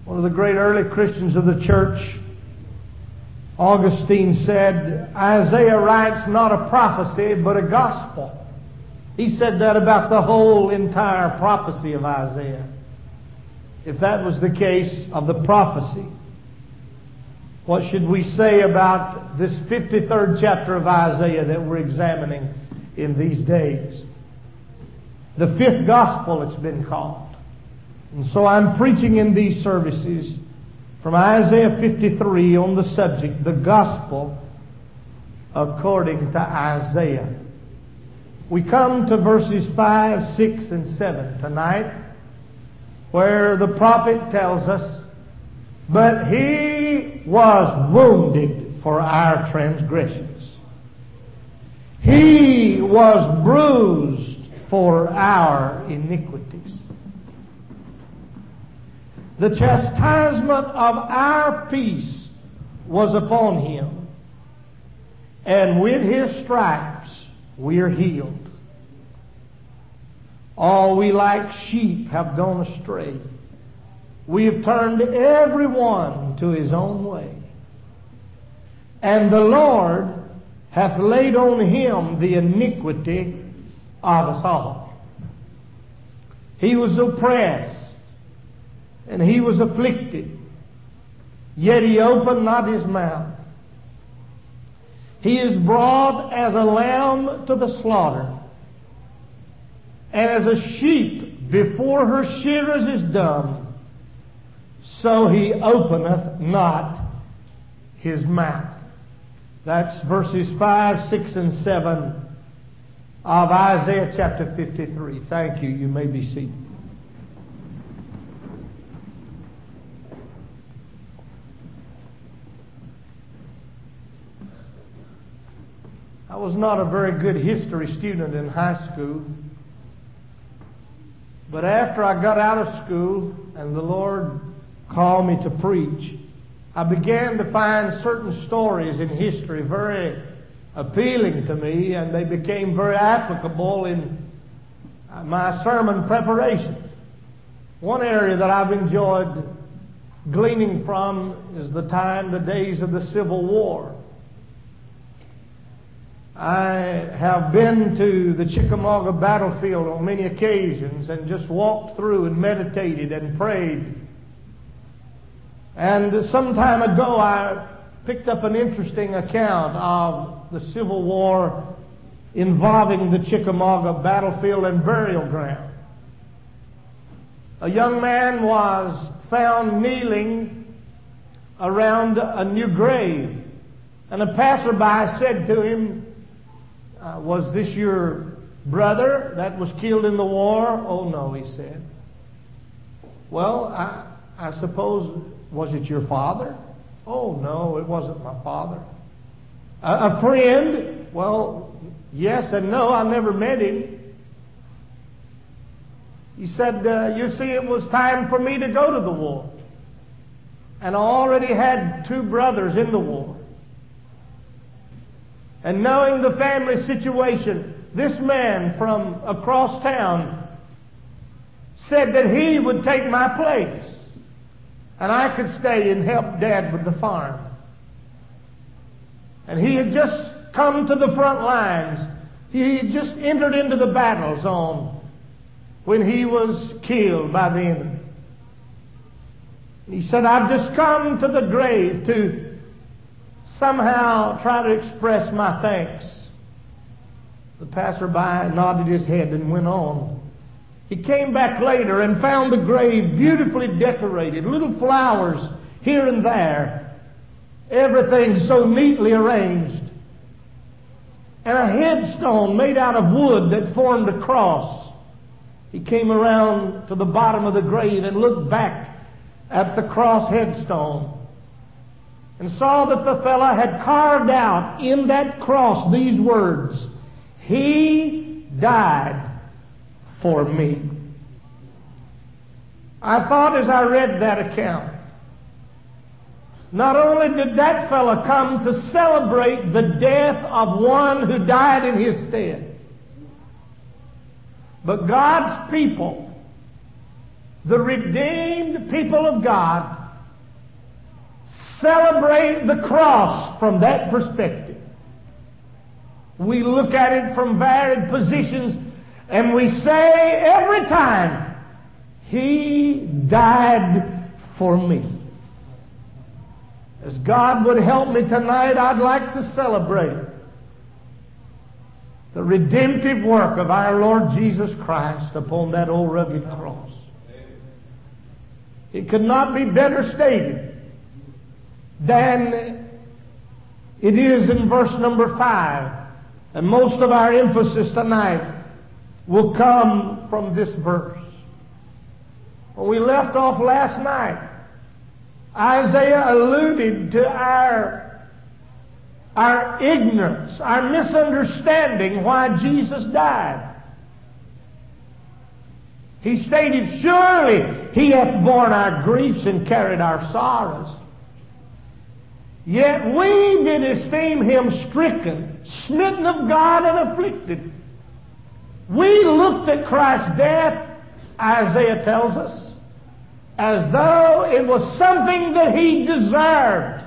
One of the great early Christians of the church, Augustine, said, Isaiah writes not a prophecy, but a gospel. He said that about the whole entire prophecy of Isaiah. If that was the case of the prophecy, what should we say about this 53rd chapter of Isaiah that we're examining in these days? The fifth gospel, it's been called. And so I'm preaching in these services from Isaiah 53 on the subject, the gospel according to Isaiah. We come to verses 5, 6, and 7 tonight, where the prophet tells us, but He was wounded for our transgressions. He was bruised for our iniquities. The chastisement of our peace was upon Him, and with His stripes we are healed. All we like sheep have gone astray. We have turned every one to his own way. And the Lord hath laid on Him the iniquity of us all. He was oppressed, and He was afflicted, yet He opened not His mouth. He is brought as a lamb to the slaughter, and as a sheep before her shearers is dumb, so He openeth not His mouth. That's verses 5, 6, and 7 of Isaiah chapter 53. Thank you. You may be seated. I was not a very good history student in high school. But after I got out of school and the Lord called me to preach, I began to find certain stories in history very appealing to me, and they became very applicable in my sermon preparation. One area that I've enjoyed gleaning from is the days of the Civil War. I have been to the Chickamauga battlefield on many occasions and just walked through and meditated and prayed. And some time ago I picked up an interesting account of the Civil War involving the Chickamauga battlefield and burial ground. A young man was found kneeling around a new grave, and a passerby said to him, was this your brother that was killed in the war? Oh, no, he said. Well, I suppose, was it your father? Oh, no, it wasn't my father. A friend? Well, yes and no, I never met him. He said, you see, it was time for me to go to the war. And I already had 2 brothers in the war. And knowing the family situation, this man from across town said that he would take my place, and I could stay and help Dad with the farm. And he had just come to the front lines. He had just entered into the battle zone when he was killed by the enemy. He said, I've just come to the grave to somehow try to express my thanks. The passerby nodded his head and went on. He came back later and found the grave beautifully decorated, little flowers here and there, everything so neatly arranged, and a headstone made out of wood that formed a cross. He came around to the bottom of the grave and looked back at the cross headstone and saw that the fellow had carved out in that cross these words, He died for me. I thought as I read that account, not only did that fellow come to celebrate the death of one who died in his stead, but God's people, the redeemed people of God, celebrate the cross from that perspective. We look at it from varied positions, and we say every time, He died for me. As God would help me tonight, I'd like to celebrate the redemptive work of our Lord Jesus Christ upon that old rugged cross. It could not be better stated than it is in verse number 5. And most of our emphasis tonight will come from this verse. When we left off last night, Isaiah alluded to our ignorance, our misunderstanding why Jesus died. He stated, surely He hath borne our griefs and carried our sorrows. Yet we did esteem Him stricken, smitten of God, and afflicted. We looked at Christ's death, Isaiah tells us, as though it was something that He deserved.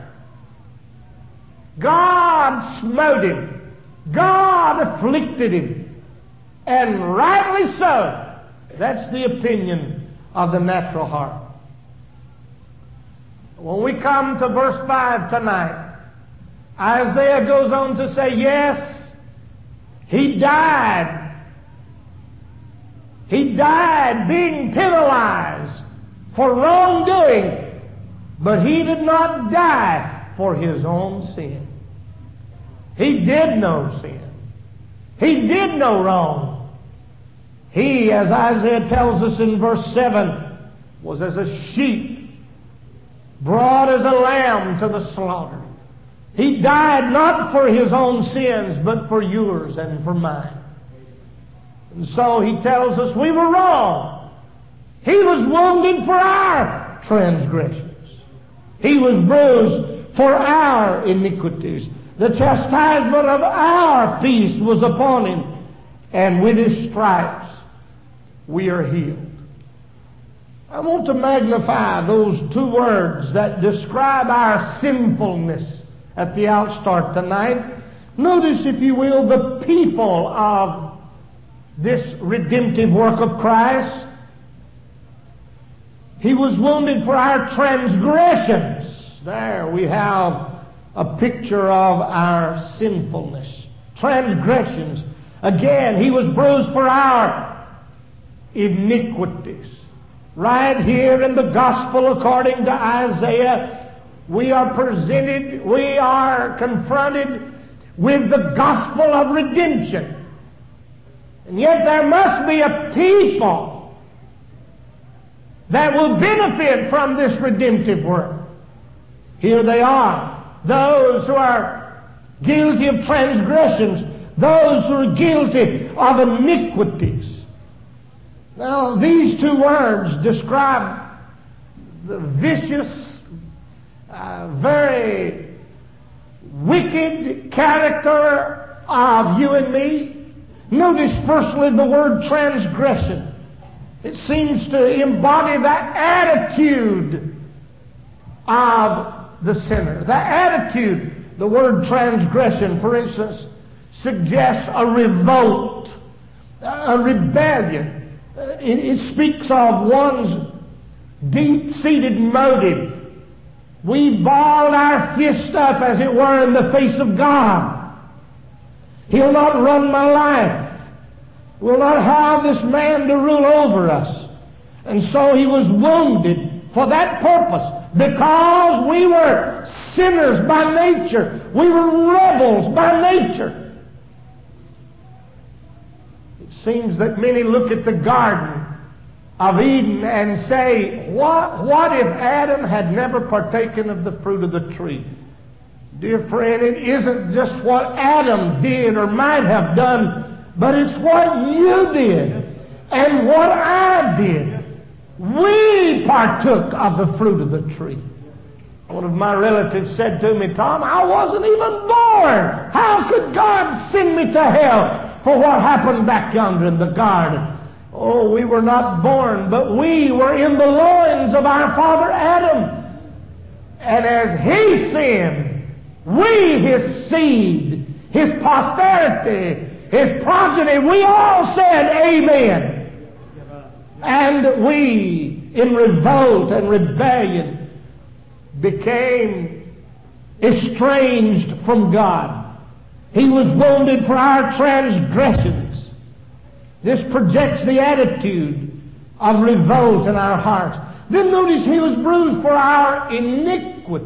God smote Him. God afflicted Him. And rightly so. That's the opinion of the natural heart. When we come to verse 5 tonight, Isaiah goes on to say, yes, He died. He died being penalized for wrongdoing, but He did not die for His own sin. He did no sin. He did no wrong. He, as Isaiah tells us in verse 7, was as a sheep brought as a lamb to the slaughter. He died not for His own sins, but for yours and for mine. And so He tells us we were wrong. He was wounded for our transgressions. He was bruised for our iniquities. The chastisement of our peace was upon Him, and with His stripes we are healed. I want to magnify those two words that describe our sinfulness at the outstart tonight. Notice, if you will, the people of this redemptive work of Christ. He was wounded for our transgressions. There we have a picture of our sinfulness. Transgressions. Again, He was bruised for our iniquities. Right here in the Gospel according to Isaiah, we are confronted with the gospel of redemption. And yet there must be a people that will benefit from this redemptive work. Here they are. Those who are guilty of transgressions. Those who are guilty of iniquities. Now, these two words describe the vicious, very wicked character of you and me. Notice firstly the word transgression. It seems to embody the attitude of the sinner. The attitude, the word transgression, for instance, suggests a revolt, a rebellion. It speaks of one's deep-seated motive. We balled our fist up, as it were, in the face of God. He'll not run my life. We'll not have this man to rule over us. And so He was wounded for that purpose, because we were sinners by nature. We were rebels by nature. It seems that many look at the Garden of Eden and say, what if Adam had never partaken of the fruit of the tree? Dear friend, it isn't just what Adam did or might have done, but it's what you did and what I did. We partook of the fruit of the tree. One of my relatives said to me, Tom, I wasn't even born. How could God send me to hell for what happened back yonder in the garden? Oh, we were not born, but we were in the loins of our father Adam. And as he We, His seed, His posterity, His progeny, we all said amen. And we, in revolt and rebellion, became estranged from God. He was wounded for our transgressions. This projects the attitude of revolt in our hearts. Then notice He was bruised for our iniquities.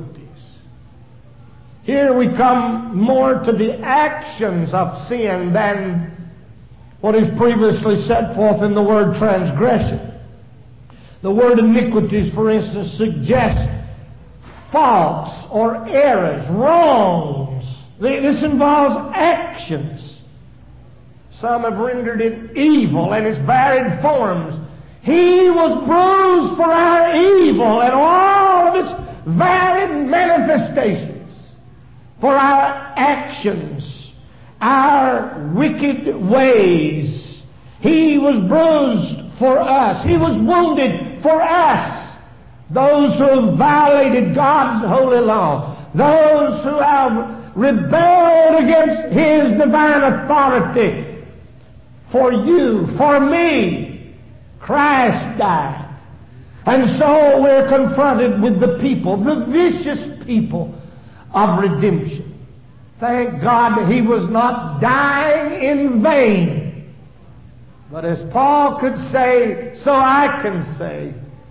Here we come more to the actions of sin than what is previously set forth in the word transgression. The word iniquities, for instance, suggests faults or errors, wrongs. This involves actions. Some have rendered it evil in its varied forms. He was bruised for our evil and all of its varied manifestations, for our actions, our wicked ways. He was bruised for us. He was wounded for us. Those who have violated God's holy law, those who have rebelled against His divine authority. For you, for me, Christ died. And so we're confronted with the people, the vicious people of redemption. Thank God that He was not dying in vain. But as Paul could say, so I can say,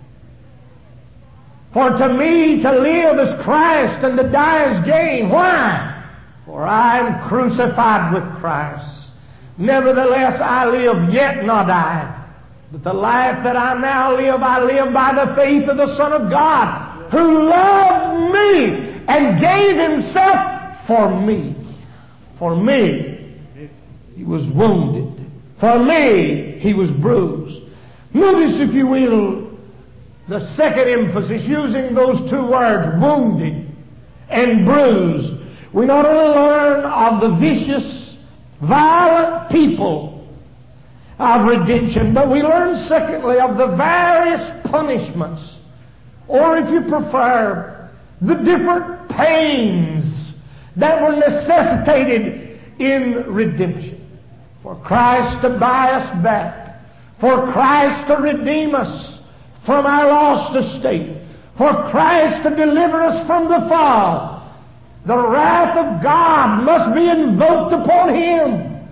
for to me to live is Christ and to die is gain. Why? For I am crucified with Christ. Nevertheless I live, yet not I. But the life that I now live, I live by the faith of the Son of God, who loved me and gave Himself for me. For me, He was wounded. For me, He was bruised. Notice, if you will, the second emphasis, using those two words, wounded and bruised. We not only learn of the vicious, violent people of redemption, but we learn, secondly, of the various punishments, or if you prefer, the different pains that were necessitated in redemption. For Christ to buy us back, for Christ to redeem us from our lost estate, for Christ to deliver us from the fall, the wrath of God must be invoked upon Him.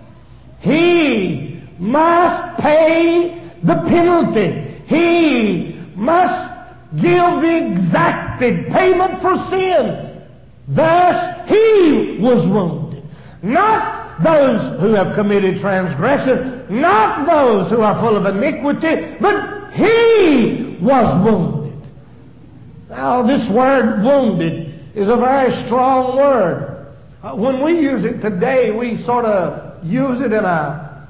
He must pay the penalty. He must give the exacted payment for sin. Thus He was wounded. Not those who have committed transgression, not those who are full of iniquity, but He was wounded. Now, this word wounded is a very strong word. When we use it today, we sort of use it in a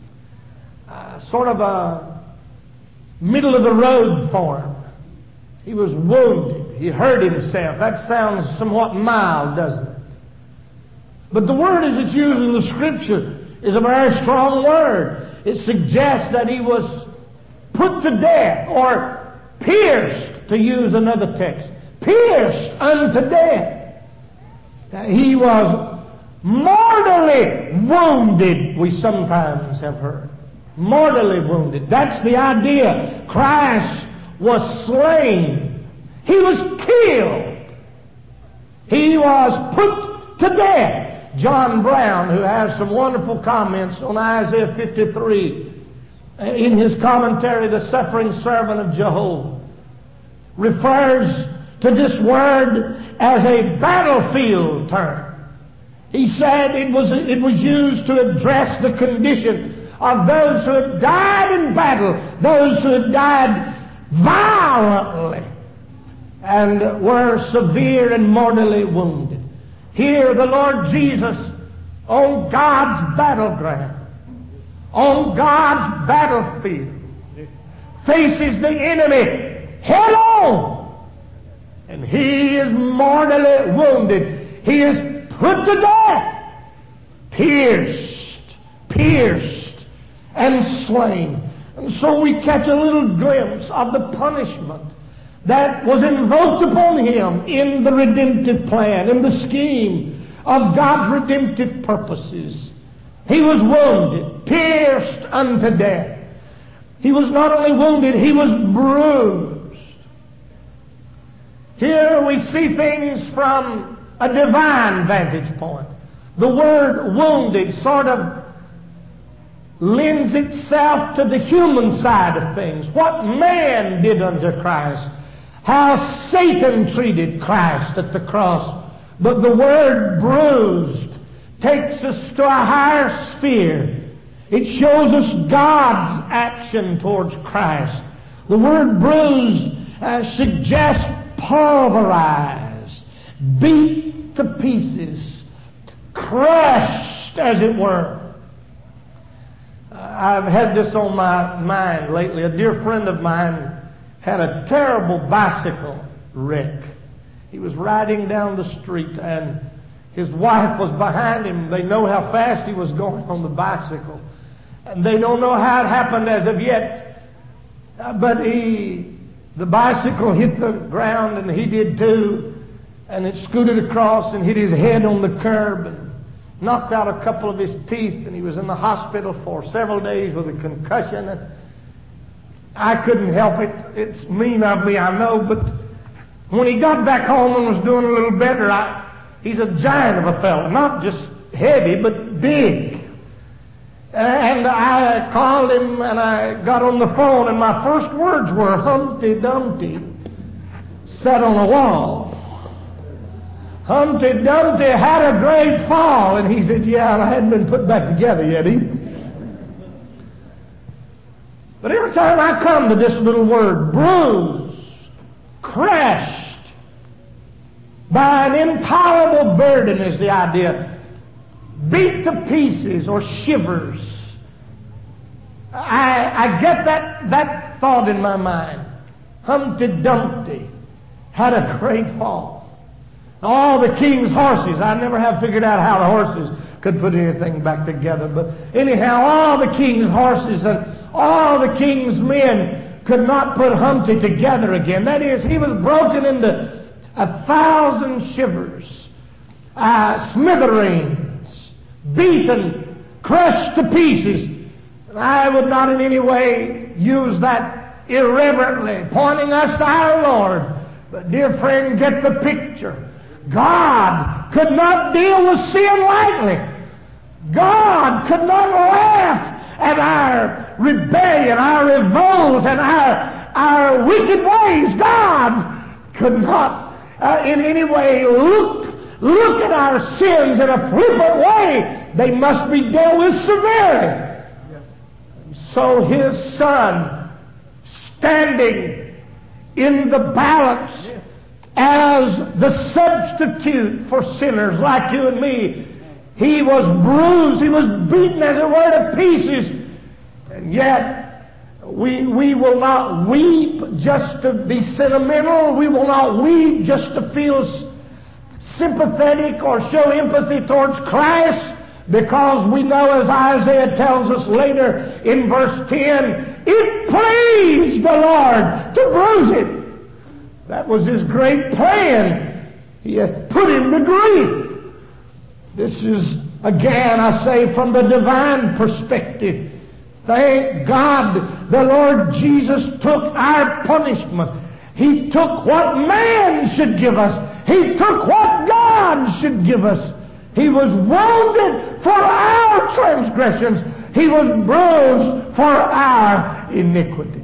sort of a middle-of-the-road form. He was wounded. He hurt himself. That sounds somewhat mild, doesn't it? But the word as it's used in the Scripture is a very strong word. It suggests that He was put to death, or pierced, to use another text. Pierced unto death. He was mortally wounded, we sometimes have heard. Mortally wounded. That's the idea. Christ was slain. He was killed. He was put to death. John Brown, who has some wonderful comments on Isaiah 53, in his commentary, The Suffering Servant of Jehovah, refers to this word as a battlefield term. He said it was used to address the condition of those who had died in battle, those who had died violently and were severe and mortally wounded. Here the Lord Jesus, on God's battleground, on God's battlefield, faces the enemy head on. And He is mortally wounded. He is put to death, pierced, and slain. And so we catch a little glimpse of the punishment that was invoked upon him in the redemptive plan, in the scheme of God's redemptive purposes. He was wounded, pierced unto death. He was not only wounded, he was bruised. Here we see things from a divine vantage point. The word wounded sort of lends itself to the human side of things. What man did unto Christ. How Satan treated Christ at the cross. But the word bruised takes us to a higher sphere. It shows us God's action towards Christ. The word bruised suggests pulverized, beat to pieces, crushed, as it were. I've had this on my mind lately. A dear friend of mine had a terrible bicycle wreck. He was riding down the street and his wife was behind him. They know how fast he was going on the bicycle. And they don't know how it happened as of yet. But the bicycle hit the ground and he did too. And it scooted across and hit his head on the curb and knocked out a couple of his teeth. And he was in the hospital for several days with a concussion. And I couldn't help it. It's mean of me, I know. But when he got back home and was doing a little better, he's a giant of a fellow. Not just heavy, but big. And I called him and I got on the phone and my first words were, Humpty Dumpty sat on a wall. Humpty Dumpty had a great fall. And he said, yeah, I hadn't been put back together yet either. But every time I come to this little word, bruised, crushed by an intolerable burden is the idea. Beat to pieces or shivers. I get that thought in my mind. Humpty Dumpty had a great fall. All the king's horses, I never have figured out how the horses could put anything back together. But anyhow, all the king's horses and all the king's men could not put Humpty together again. That is, he was broken into 1,000 shivers, smithereens, beaten, crushed to pieces. And I would not in any way use that irreverently, pointing us to our Lord. But dear friend, get the picture. God could not deal with sin lightly. God could not laugh at our rebellion, our revolt, and our wicked ways. God could not in any way look at our sins in a flippant way. They must be dealt with severely. And so His Son, standing in the balance as the substitute for sinners like you and me, He was bruised, He was beaten, as it were, to pieces. And yet, we will not weep just to be sentimental. We will not weep just to feel sympathetic or show empathy towards Christ, because we know, as Isaiah tells us later in verse 10, it pleased the Lord to bruise Him. That was His great plan. He hath put Him to grief. This is, again, I say, from the divine perspective. Thank God the Lord Jesus took our punishment. He took what man should give us. He took what God should give us. He was wounded for our transgressions. He was bruised for our iniquities.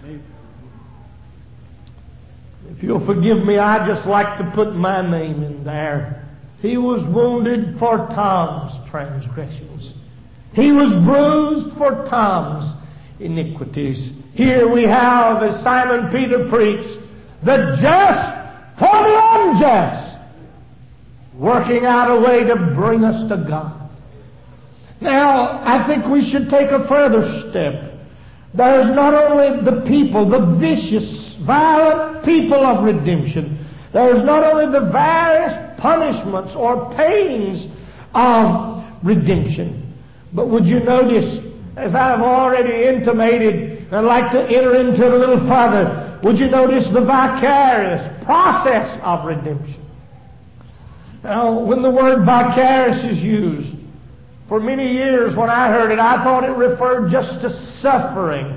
If you'll forgive me, I just like to put my name in there. He was wounded for Tom's transgressions. He was bruised for Tom's iniquities. Here we have, as Simon Peter preached, the just for the unjust, working out a way to bring us to God. Now, I think we should take a further step. There's not only the people, the vicious, violent people of redemption. There's not only the various punishments or pains of redemption. But would you notice, as I've already intimated, I'd like to enter into it a little further, would you notice the vicarious process of redemption? Now, when the word vicarious is used, for many years when I heard it, I thought it referred just to suffering.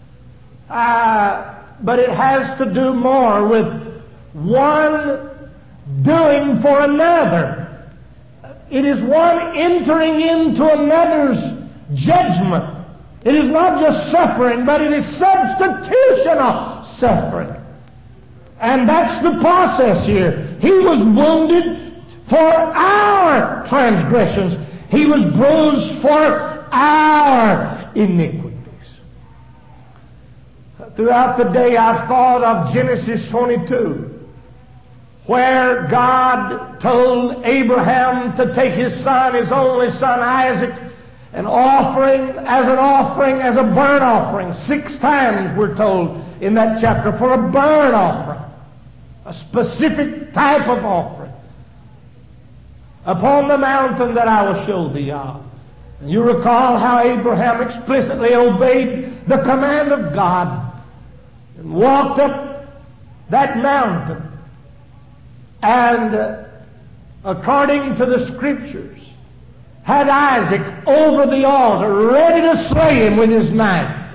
But it has to do more with one doing for another. It is one entering into another's judgment. It is not just suffering, but it is substitutional suffering. And that's the process here. He was wounded for our transgressions. He was bruised for our iniquities. Throughout the day I've thought of Genesis 22, where God told Abraham to take his son, his only son Isaac, as an offering, as a burnt offering. 6 times we're told in that chapter for a burnt offering, a specific type of offering, upon the mountain that I will show thee of. And you recall how Abraham explicitly obeyed the command of God and walked up that mountain. And according to the Scriptures, had Isaac over the altar, ready to slay him with his knife.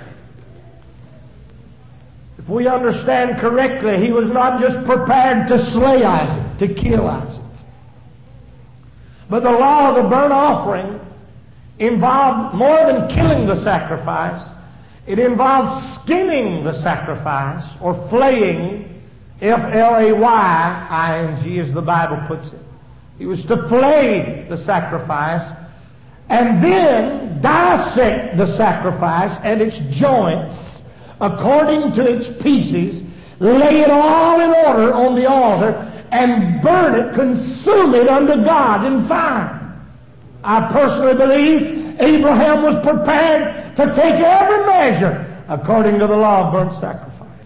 If we understand correctly, he was not just prepared to slay Isaac, to kill Isaac. But the law of the burnt offering involved more than killing the sacrifice. It involved skinning the sacrifice, or flaying, F-L-A-Y-I-N-G, as the Bible puts it. He was to flay the sacrifice and then dissect the sacrifice and its joints according to its pieces, lay it all in order on the altar, and burn it, consume it unto God in fire. I personally believe Abraham was prepared to take every measure according to the law of burnt sacrifice.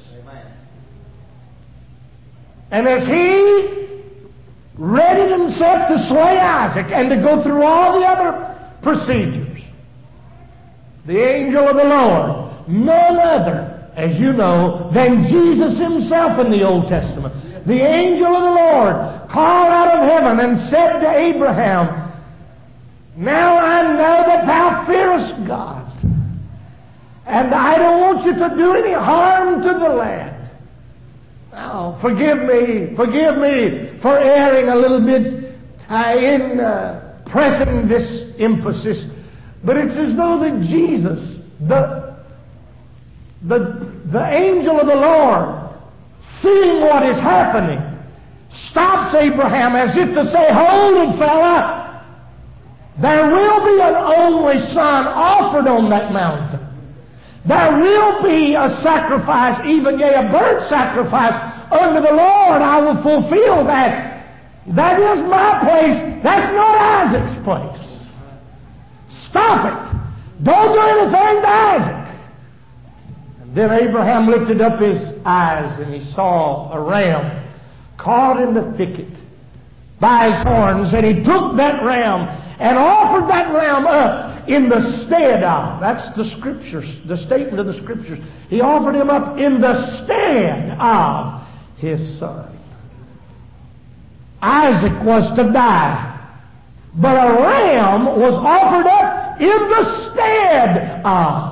And as he readied himself to slay Isaac and to go through all the other procedures, the angel of the Lord, none other, as you know, than Jesus himself in the Old Testament, the angel of the Lord called out of heaven and said to Abraham, "Now I know that thou fearest God, and I don't want you to do any harm to the lad. Now, forgive me for erring a little bit in pressing this emphasis, but it's as though that Jesus, the angel of the Lord, seeing what is happening, stops Abraham as if to say, 'Hold it, fella. There will be an only son offered on that mountain. There will be a sacrifice, even yea, a burnt sacrifice unto the Lord. I will fulfill that. That is my place. That's not Isaac's place. Stop it. Don't do anything to Isaac.' And then Abraham lifted up his eyes and he saw a ram caught in the thicket by his horns, and he took that ram and offered that ram up in the stead of," that's the Scriptures, the statement of the Scriptures, he offered him up in the stead of his son. Isaac was to die, but a ram was offered up in the stead of.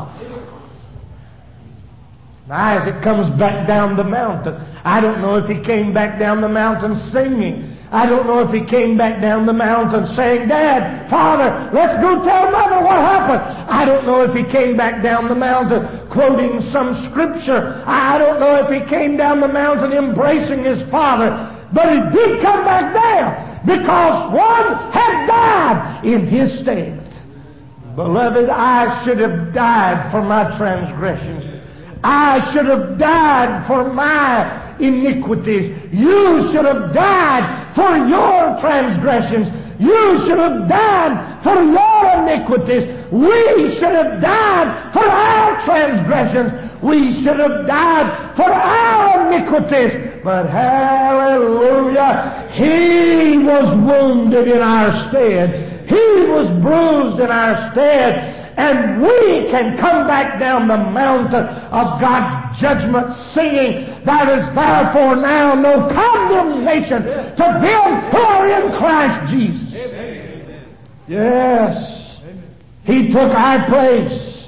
Isaac comes back down the mountain. I don't know if he came back down the mountain singing. I don't know if he came back down the mountain saying, "Dad, Father, let's go tell Mother what happened." I don't know if he came back down the mountain quoting some scripture. I don't know if he came down the mountain embracing his father. But he did come back down because one had died in his stead. Beloved, I should have died for my transgressions. I should have died for my iniquities. You should have died for your transgressions. You should have died for your iniquities. We should have died for our transgressions. We should have died for our iniquities. But hallelujah, He was wounded in our stead. He was bruised in our stead. And we can come back down the mountain of God's judgment, singing, "There is therefore now no condemnation to them who are in Christ Jesus." Amen. Yes. Amen. He took our place.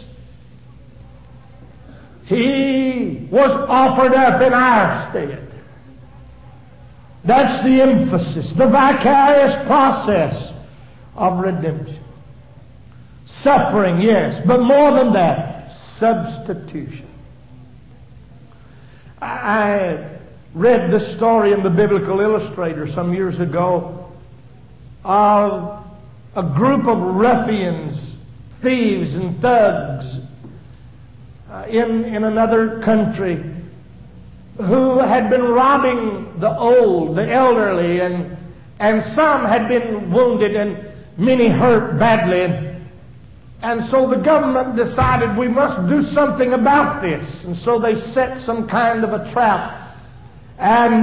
He was offered up in our stead. That's the emphasis, the vicarious process of redemption. Suffering, yes, but more than that, substitution. I read this story in the Biblical Illustrator some years ago of a group of ruffians, thieves and thugs in another country who had been robbing the old, the elderly, and some had been wounded and many hurt badly. And so the government decided we must do something about this. And so they set some kind of a trap. And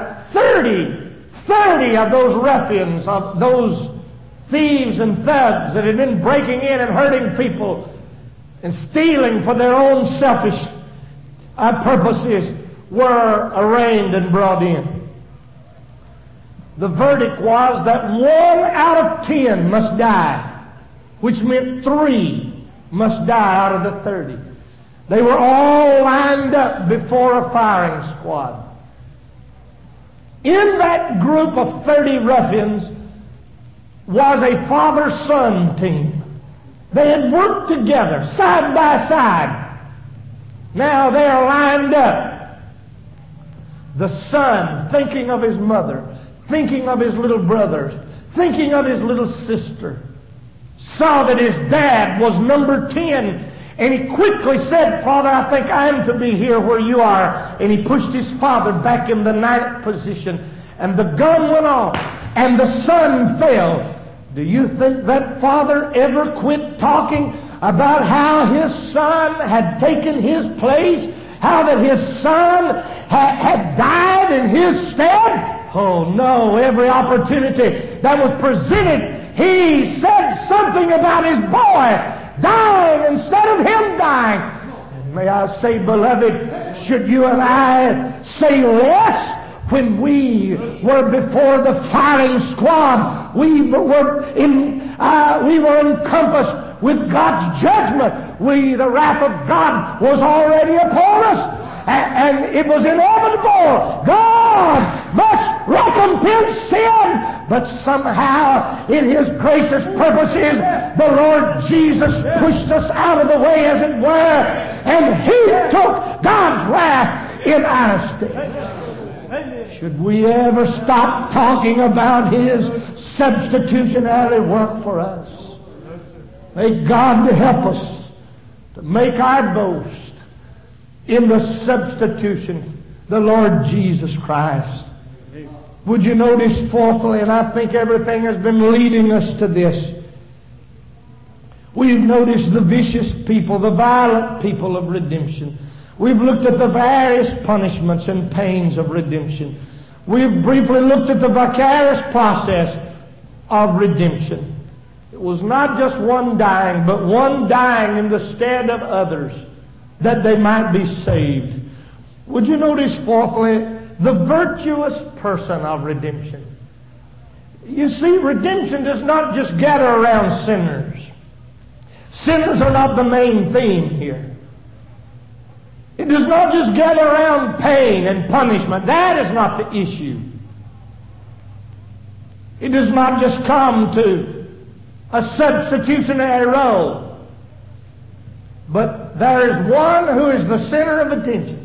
30 of those ruffians, of those thieves and thugs that had been breaking in and hurting people and stealing for their own selfish purposes, were arraigned and brought in. The verdict was that 1 out of 10 must die, which meant 3 must die out of the 30. They were all lined up before a firing squad. In that group of 30 ruffians was a father-son team. They had worked together, side by side. Now they are lined up. The son, thinking of his mother, thinking of his little brothers, thinking of his little sister, saw that his dad was number 10, and he quickly said, "Father, I think I'm to be here where you are." And he pushed his father back in the 9th position, and the gun went off, and the son fell. Do you think that father ever quit talking about how his son had taken his place? How that his son had died in his stead? Oh no, every opportunity that was presented, he said something about his boy dying instead of him dying. And may I say, beloved, should you and I say less when we were before the firing squad? We were encompassed with God's judgment. The wrath of God was already upon us. And it was inevitable. God must recompense sin. But somehow, in His gracious purposes, the Lord Jesus pushed us out of the way, as it were, and He took God's wrath in our stead. Should we ever stop talking about His substitutionary work for us? May God help us to make our boast in the substitution, the Lord Jesus Christ. Would you notice, fourthly, and I think everything has been leading us to this, we've noticed the vicious people, the violent people of redemption. We've looked at the various punishments and pains of redemption. We've briefly looked at the vicarious process of redemption. It was not just one dying, but one dying in the stead of others, that they might be saved. Would you notice, fourthly, the virtuous person of redemption? You see, redemption does not just gather around sinners. Sinners are not the main theme here. It does not just gather around pain and punishment. That is not the issue. It does not just come to a substitutionary role. But there is one who is the center of attention.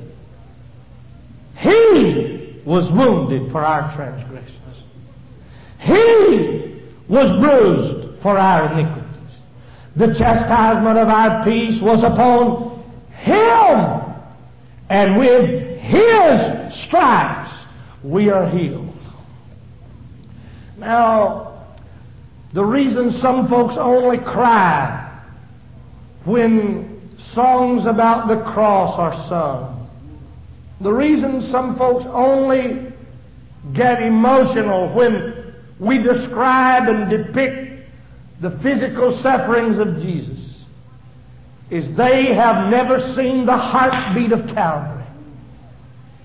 He was wounded for our transgressions. He was bruised for our iniquities. The chastisement of our peace was upon Him. And with His stripes we are healed. Now, the reason some folks only cry when songs about the cross are sung, the reason some folks only get emotional when we describe and depict the physical sufferings of Jesus, is they have never seen the heartbeat of Calvary.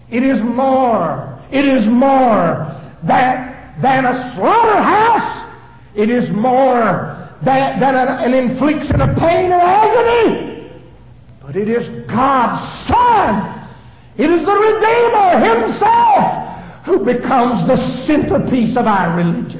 It is more. It is more than a slaughterhouse. It is more than an infliction of pain or agony. But it is God's Son. It is the Redeemer Himself who becomes the centerpiece of our religion.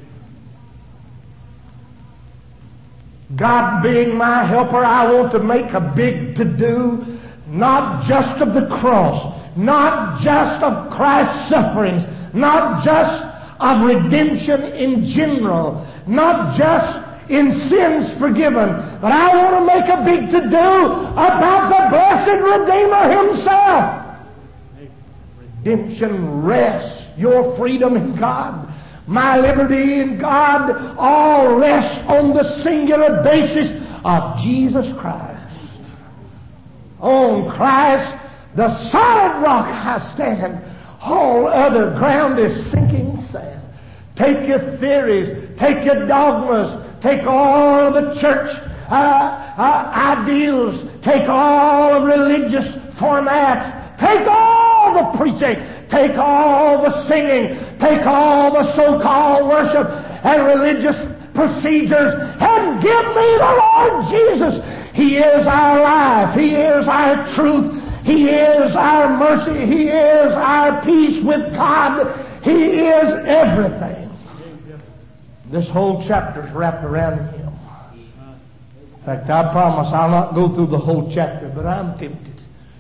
God being my helper, I want to make a big to-do, not just of the cross, not just of Christ's sufferings, not just of redemption in general, not just in sins forgiven, but I want to make a big to-do about the blessed Redeemer Himself. Redemption rests, your freedom in God, my liberty in God, all rest on the singular basis of Jesus Christ. On Christ, the solid rock I stand. All other ground is sinking sand. Take your theories, take your dogmas, take all of the church ideals, take all of religious formats, take all the preaching, take all the singing, take all the so-called worship and religious procedures, and give me the Lord Jesus. He is our life. He is our truth. He is our mercy. He is our peace with God. He is everything. This whole chapter is wrapped around Him. In fact, I promise I'll not go through the whole chapter, but I'm tempted.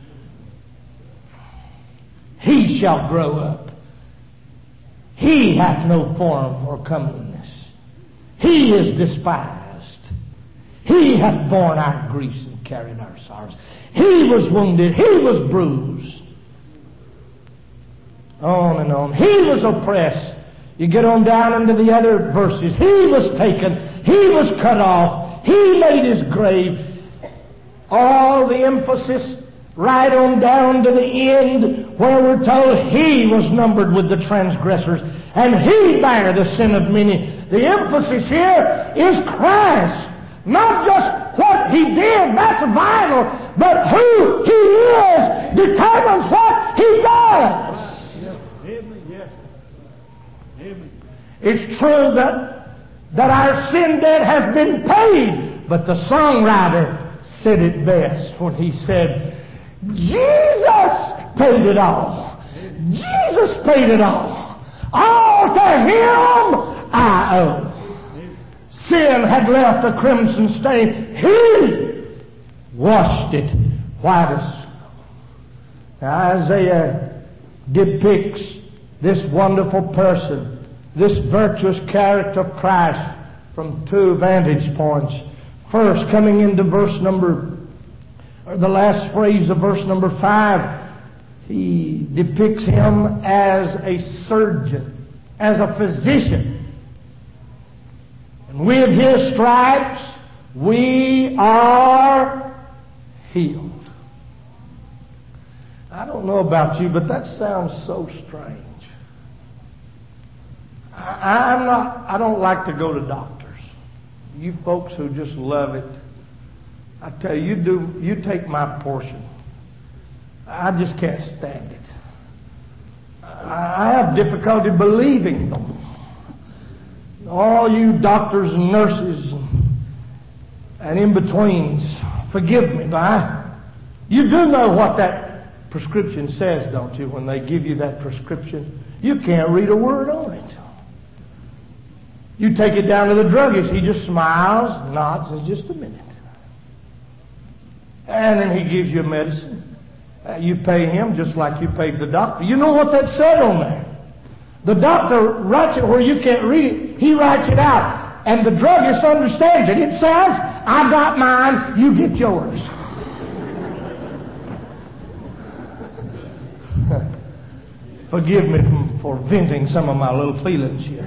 He shall grow up. He hath no form or comeliness. He is despised. He hath borne our griefs and carried our sorrows. He was wounded. He was bruised. On and on. He was oppressed. You get on down into the other verses. He was taken. He was cut off. He made His grave. All the emphasis right on down to the end where we're told He was numbered with the transgressors and He bare the sin of many. The emphasis here is Christ. Not just what He did, that's vital, but who He is determines what He does. It's true that our sin debt has been paid, but the songwriter said it best when he said, Jesus paid it all. Jesus paid it all. All to Him I owe. Sin had left a crimson stain. He washed it white as snow. Now Isaiah depicts this wonderful person, this virtuous character of Christ from two vantage points. First, coming into the last phrase of verse number 5, he depicts Him as a surgeon, as a physician. And with His stripes, we are healed. I don't know about you, but that sounds so strange. I don't like to go to doctors. You folks who just love it, I tell you, you take my portion. I just can't stand it. I have difficulty believing them. All you doctors and nurses and in-betweens, forgive me, but you do know what that prescription says, don't you, when they give you that prescription? You can't read a word on it. You take it down to the druggist. He just smiles, nods, and just a minute. And then he gives you medicine. You pay him just like you paid the doctor. You know what that said on there? The doctor writes it where you can't read it. He writes it out. And the druggist understands it. It says, I got mine, you get yours. Forgive me for venting some of my little feelings here.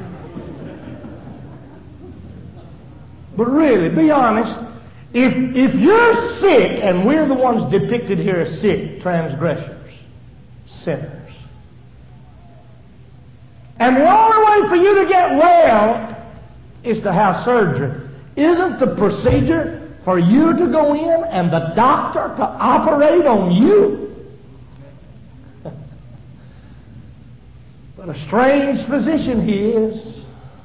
But really, be honest. If you're sick, and we're the ones depicted here as sick, transgressors, sinners, and the only way for you to get well is to have surgery, isn't the procedure for you to go in and the doctor to operate on you? What a strange physician He is.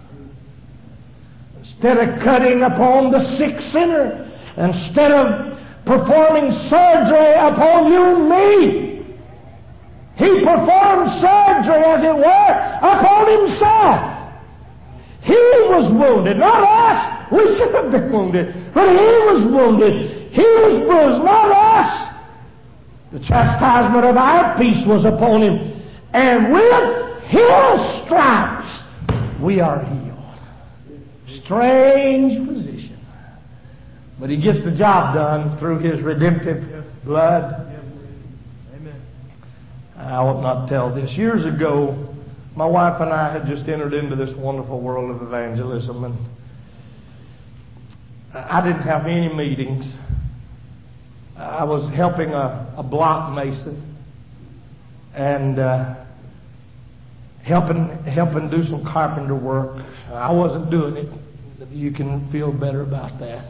Instead of cutting upon the sick sinner, instead of performing surgery upon you and me, He performed surgery, as it were, upon Himself. He was wounded, not us. We should have been wounded, but He was wounded. He was bruised, not us. The chastisement of our peace was upon Him, and with His stripes we are healed. Strange position. But He gets the job done through His redemptive blood. Amen. I ought not tell this. Years ago, my wife and I had just entered into this wonderful world of evangelism, and I didn't have any meetings. I was helping a block mason and helping do some carpenter work. I wasn't doing it. You can feel better about that.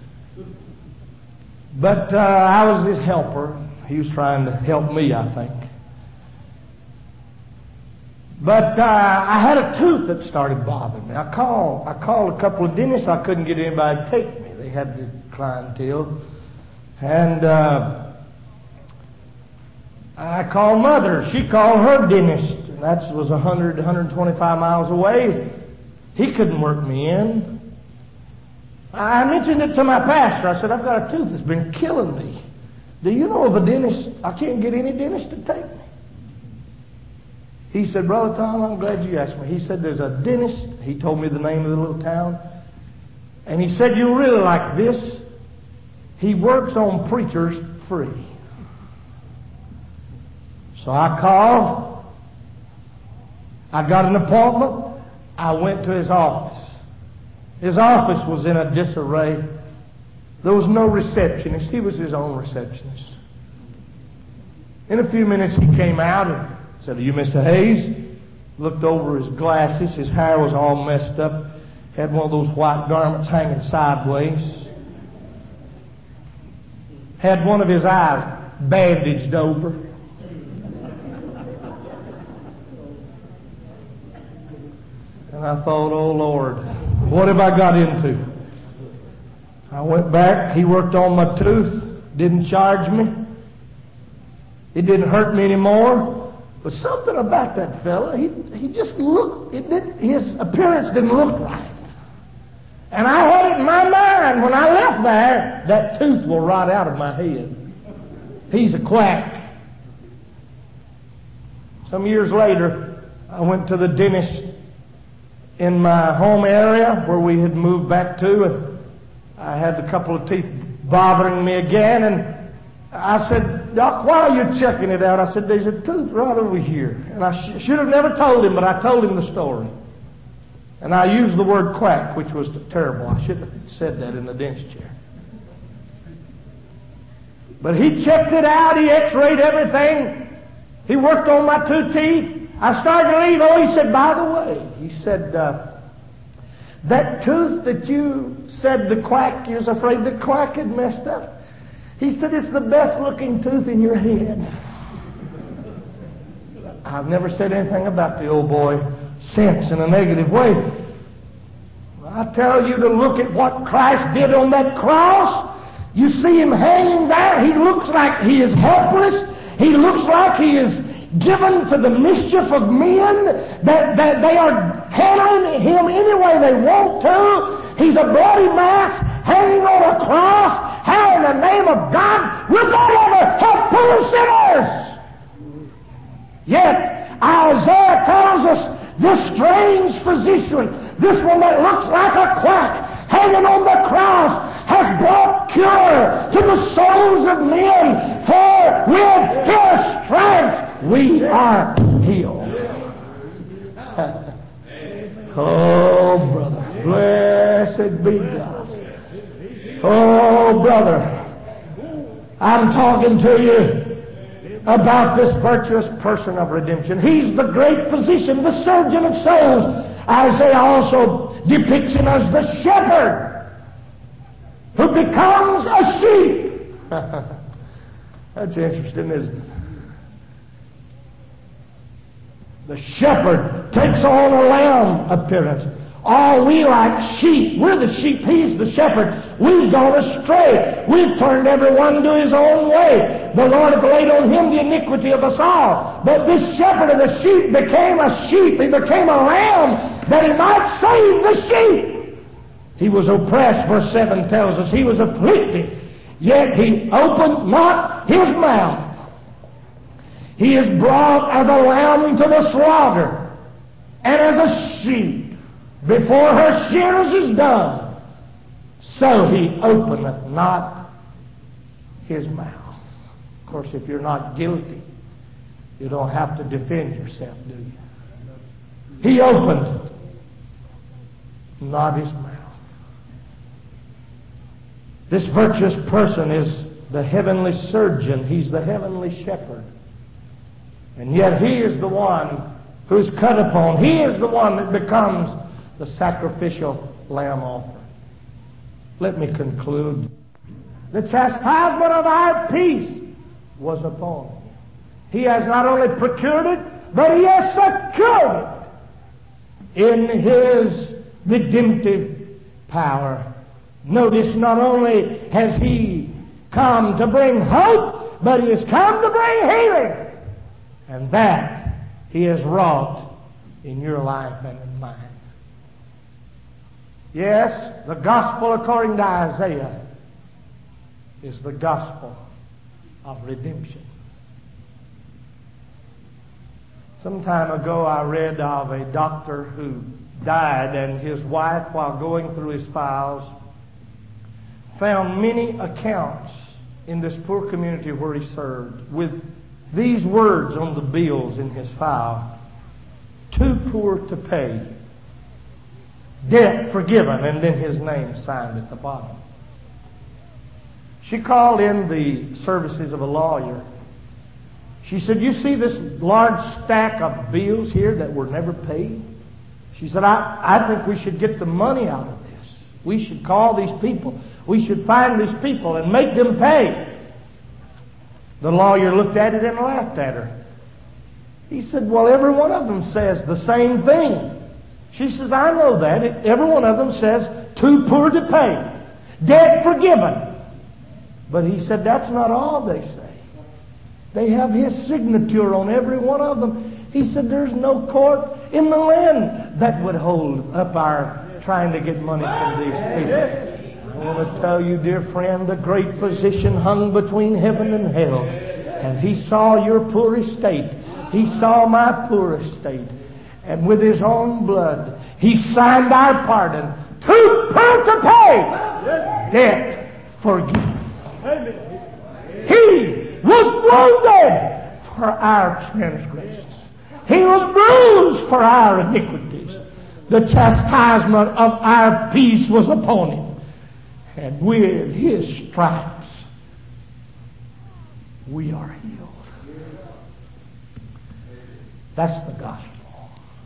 But I was his helper. He was trying to help me, I think. But I had a tooth that started bothering me. I called a couple of dentists. I couldn't get anybody to take me. They had the clientele. And I called Mother. She called her dentist. And that was 125 miles away. He couldn't work me in. I mentioned it to my pastor. I said, I've got a tooth that's been killing me. Do you know of a dentist? I can't get any dentist to take me. He said, Brother Tom, I'm glad you asked me. He said, there's a dentist. He told me the name of the little town. And he said, you'll really like this. He works on preachers free. So I called. I got an appointment. I went to his office. His office was in a disarray. There was no receptionist. He was his own receptionist. In a few minutes he came out and said, are you Mr. Hayes? Looked over his glasses. His hair was all messed up. Had one of those white garments hanging sideways. Had one of his eyes bandaged over. And I thought, oh Lord, what have I got into? I went back. He worked on my tooth. Didn't charge me. It didn't hurt me anymore. But something about that fella, he just looked, his appearance didn't look right. And I had it in my mind when I left there, that tooth will rot out of my head. He's a quack. Some years later, I went to the dentist in my home area where we had moved back to, and I had a couple of teeth bothering me again, and I said, Doc, why are you checking it out? I said, there's a tooth right over here. And I should have never told him, but I told him the story. And I used the word quack, which was terrible. I shouldn't have said that in the dentist chair. But he checked it out. He x-rayed everything. He worked on my two teeth. I started to leave. Oh, he said, by the way, he said, that tooth that you said the quack, you was afraid the quack had messed up. He said, it's the best looking tooth in your head. I've never said anything about the old boy since in a negative way. I tell you to look at what Christ did on that cross. You see him hanging there. He looks like he is helpless. He looks like he is given to the mischief of men, that they are handling him any way they want to. He's a bloody mass hanging on a cross. How in the name of God will God ever help poor sinners? Yet Isaiah tells us this strange physician, this one that looks like a quack, hanging on the cross, has brought cure to the souls of men, for with his stripes we are healed. Oh, brother, blessed be God. Oh, brother, I'm talking to you about this virtuous person of redemption. He's the great physician, the surgeon of souls. Isaiah also depicts him as the shepherd who becomes a sheep. That's interesting, isn't it? The shepherd takes on a lamb appearance. All we like sheep. We're the sheep. He's the shepherd. We've gone astray. We've turned everyone to his own way. The Lord hath laid on him the iniquity of us all. But this shepherd of the sheep became a sheep. He became a lamb that he might save the sheep. He was oppressed, verse 7 tells us. He was afflicted, yet he opened not his mouth. He is brought as a lamb to the slaughter, and as a sheep before her shearers is dumb, so he openeth not his mouth. Of course, if you're not guilty, you don't have to defend yourself, do you? He opened not his mouth. This virtuous person is the heavenly surgeon. He's the heavenly shepherd. And yet he is the one who's cut upon. He is the one that becomes the sacrificial lamb offering. Let me conclude. The chastisement of our peace was upon him. He has not only procured it, but he has secured it in his redemptive power. Notice, not only has he come to bring hope, but he has come to bring healing. And that he has wrought in your life and in mine. Yes, the gospel according to Isaiah is the gospel of redemption. Some time ago I read of a doctor who died, and his wife, while going through his files, found many accounts in this poor community where he served with these words on the bills in his file: too poor to pay, debt forgiven, and then his name signed at the bottom. She called in the services of a lawyer. She said, "You see this large stack of bills here that were never paid?" She said, I think we should get the money out of this. We should call these people. We should find these people and make them pay. The lawyer looked at it and laughed at her. He said, "Well, every one of them says the same thing." She says, "I know that. Every one of them says too poor to pay, debt forgiven." But he said, "That's not all they say. They have his signature on every one of them." He said, "There's no court in the land that would hold up our trying to get money from these people." I want to tell you, dear friend, the great physician hung between heaven and hell, and he saw your poor estate. He saw my poor estate, and with his own blood he signed our pardon. Too poor to pay, debt forgiven. He was wounded for our transgressions. He was bruised for our iniquities. The chastisement of our peace was upon him, and with his stripes we are healed. That's the gospel.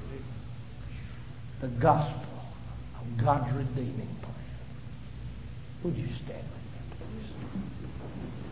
The gospel of God's redeeming plan. Would you stand with me, please?